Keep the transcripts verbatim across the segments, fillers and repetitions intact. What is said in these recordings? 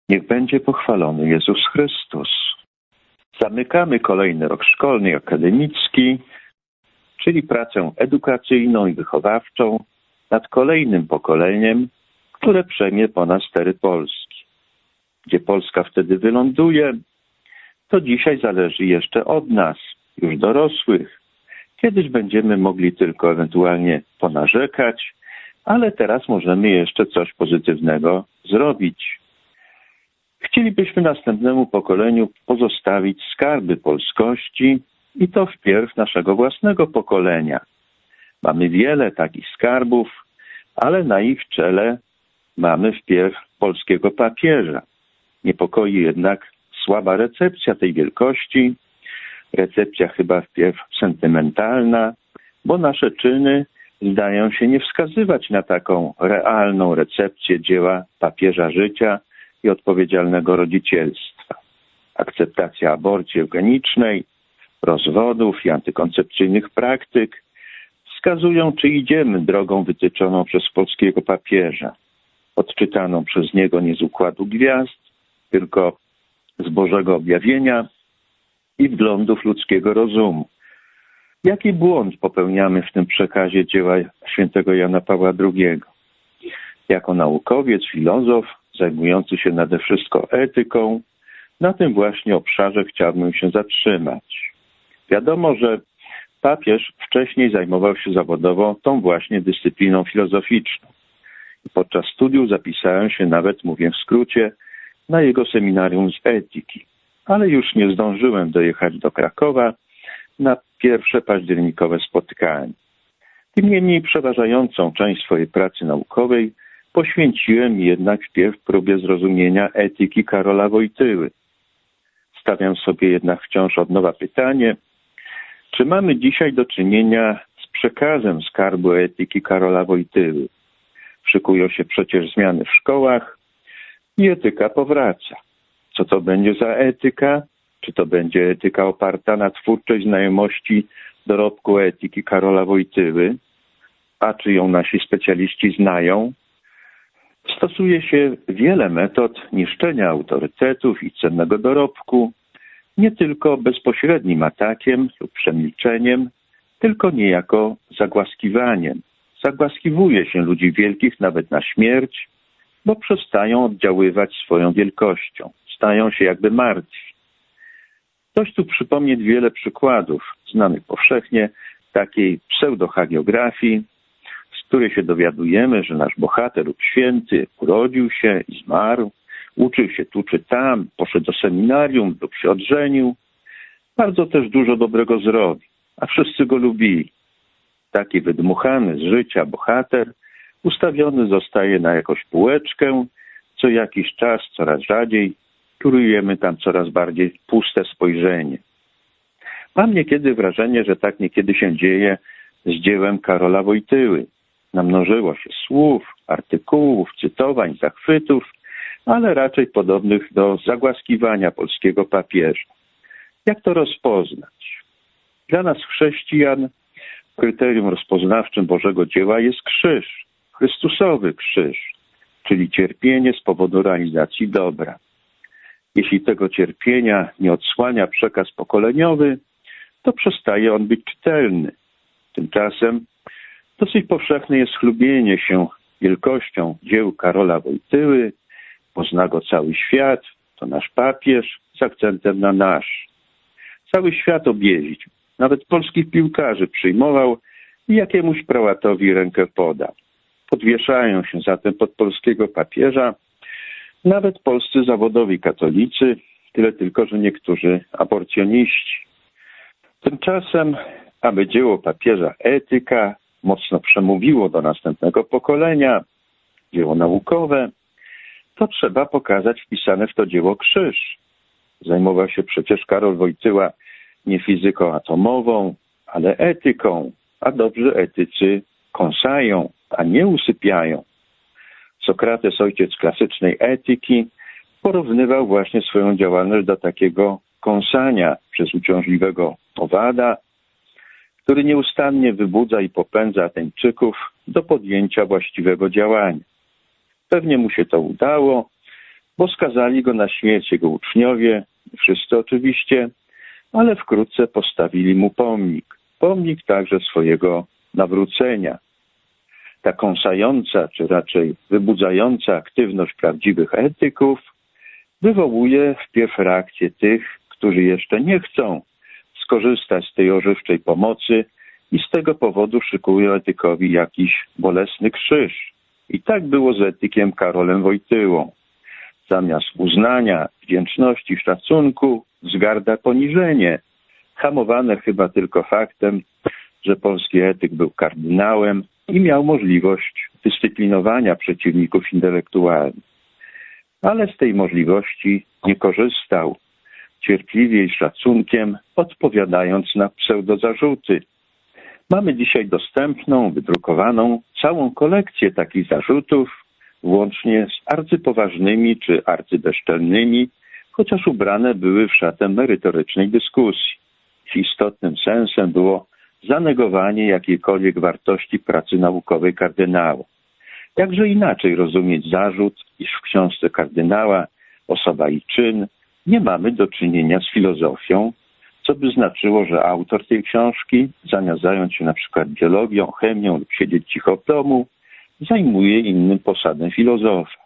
Niech będzie pochwalony Jezus Chrystus. Zamykamy kolejny rok szkolny i akademicki, czyli pracę edukacyjną i wychowawczą nad kolejnym pokoleniem, które przejmie ponad stery Polski. Gdzie Polska wtedy wyląduje, to dzisiaj zależy jeszcze od nas, już dorosłych. Kiedyś będziemy mogli tylko ewentualnie ponarzekać, ale teraz możemy jeszcze coś pozytywnego zrobić. Chcielibyśmy następnemu pokoleniu pozostawić skarby polskości i to wpierw naszego własnego pokolenia. Mamy wiele takich skarbów, ale na ich czele mamy wpierw polskiego papieża. Niepokoi jednak słaba recepcja tej wielkości, recepcja chyba wpierw sentymentalna, bo nasze czyny zdają się nie wskazywać na taką realną recepcję dzieła papieża życia i odpowiedzialnego rodzicielstwa. Akceptacja aborcji eugenicznej, rozwodów i antykoncepcyjnych praktyk wskazują, czy idziemy drogą wytyczoną przez polskiego papieża, odczytaną przez niego nie z układu gwiazd, tylko z Bożego objawienia i wglądów ludzkiego rozumu. Jaki błąd popełniamy w tym przekazie dzieła świętego Jana Pawła drugiego? Jako naukowiec, filozof, zajmujący się nade wszystko etyką, na tym właśnie obszarze chciałbym się zatrzymać. Wiadomo, że papież wcześniej zajmował się zawodowo tą właśnie dyscypliną filozoficzną. Podczas studiów zapisałem się nawet, mówię w skrócie, na jego seminarium z etyki, ale już nie zdążyłem dojechać do Krakowa na pierwsze październikowe spotkanie. Tym niemniej przeważającą część swojej pracy naukowej poświęciłem jednak wpierw próbie zrozumienia etyki Karola Wojtyły. Stawiam sobie jednak wciąż od nowa pytanie, czy mamy dzisiaj do czynienia z przekazem skarbu etyki Karola Wojtyły? Szykują się przecież zmiany w szkołach i etyka powraca. Co to będzie za etyka? Czy to będzie etyka oparta na twórczej znajomości dorobku etyki Karola Wojtyły? A czy ją nasi specjaliści znają? Stosuje się wiele metod niszczenia autorytetów i cennego dorobku, nie tylko bezpośrednim atakiem lub przemilczeniem, tylko niejako zagłaskiwaniem. Zagłaskiwuje się ludzi wielkich nawet na śmierć, bo przestają oddziaływać swoją wielkością, stają się jakby martwi. Ktoś tu przypomnieć wiele przykładów, znanych powszechnie, takiej pseudohagiografii, z której się dowiadujemy, że nasz bohater lub święty urodził się i zmarł, uczył się tu czy tam, poszedł do seminarium lub się odżenił. Bardzo też dużo dobrego zrobił, a wszyscy go lubili. Taki wydmuchany z życia bohater ustawiony zostaje na jakąś półeczkę, co jakiś czas, coraz rzadziej, kierujemy tam coraz bardziej puste spojrzenie. Mam niekiedy wrażenie, że tak niekiedy się dzieje z dziełem Karola Wojtyły. Namnożyło się słów, artykułów, cytowań, zachwytów, ale raczej podobnych do zagłaskiwania polskiego papieża. Jak to rozpoznać? Dla nas chrześcijan kryterium rozpoznawczym Bożego dzieła jest krzyż, Chrystusowy krzyż, czyli cierpienie z powodu realizacji dobra. Jeśli tego cierpienia nie odsłania przekaz pokoleniowy, to przestaje on być czytelny. Tymczasem dosyć powszechne jest chlubienie się wielkością dzieł Karola Wojtyły, bo zna go cały świat, to nasz papież, z akcentem na nasz. Cały świat objeździł, nawet polskich piłkarzy przyjmował i jakiemuś prałatowi rękę podał. Podwieszają się zatem pod polskiego papieża nawet polscy zawodowi katolicy, tyle tylko, że niektórzy aborcjoniści. Tymczasem, aby dzieło papieża etyka mocno przemówiło do następnego pokolenia, dzieło naukowe, to trzeba pokazać wpisane w to dzieło krzyż. Zajmował się przecież Karol Wojtyła nie fizyką atomową, ale etyką, a dobrzy etycy kąsają, a nie usypiają. Sokrates, ojciec klasycznej etyki, porównywał właśnie swoją działalność do takiego kąsania przez uciążliwego owada, który nieustannie wybudza i popędza Ateńczyków do podjęcia właściwego działania. Pewnie mu się to udało, bo skazali go na śmierć jego uczniowie, wszyscy oczywiście, ale wkrótce postawili mu pomnik. Pomnik także swojego nawrócenia. Ta kąsająca, czy raczej wybudzająca aktywność prawdziwych etyków wywołuje wpierw reakcję tych, którzy jeszcze nie chcą skorzystać z tej ożywczej pomocy i z tego powodu szykują etykowi jakiś bolesny krzyż. I tak było z etykiem Karolem Wojtyłą. Zamiast uznania, wdzięczności, szacunku, wzgarda poniżenie, hamowane chyba tylko faktem, że polski etyk był kardynałem i miał możliwość dyscyplinowania przeciwników intelektualnych. Ale z tej możliwości nie korzystał, cierpliwie i szacunkiem odpowiadając na pseudozarzuty. Mamy dzisiaj dostępną, wydrukowaną całą kolekcję takich zarzutów, włącznie z arcypoważnymi czy arcybezczelnymi, chociaż ubrane były w szatę merytorycznej dyskusji. Ich istotnym sensem było zanegowanie jakiejkolwiek wartości pracy naukowej kardynała. Jakże inaczej rozumieć zarzut, iż w książce kardynała Osoba i czyn nie mamy do czynienia z filozofią, co by znaczyło, że autor tej książki, zamiast zająć się na przykład biologią, chemią lub siedzieć cicho w domu, zajmuje innym posadem filozofa.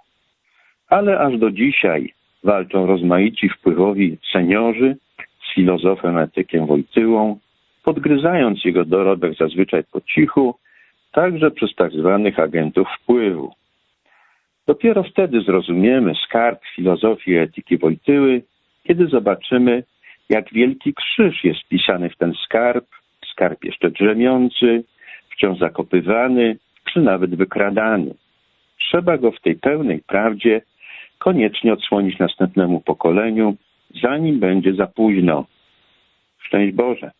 Ale aż do dzisiaj walczą rozmaici wpływowi seniorzy z filozofem etykiem Wojtyłą, podgryzając jego dorobek zazwyczaj po cichu, także przez tak zwanych agentów wpływu. Dopiero wtedy zrozumiemy skarb filozofii etyki Wojtyły, kiedy zobaczymy, jak wielki krzyż jest wpisany w ten skarb, skarb jeszcze drzemiący, wciąż zakopywany, czy nawet wykradany. Trzeba go w tej pełnej prawdzie koniecznie odsłonić następnemu pokoleniu, zanim będzie za późno. Szczęść Boże!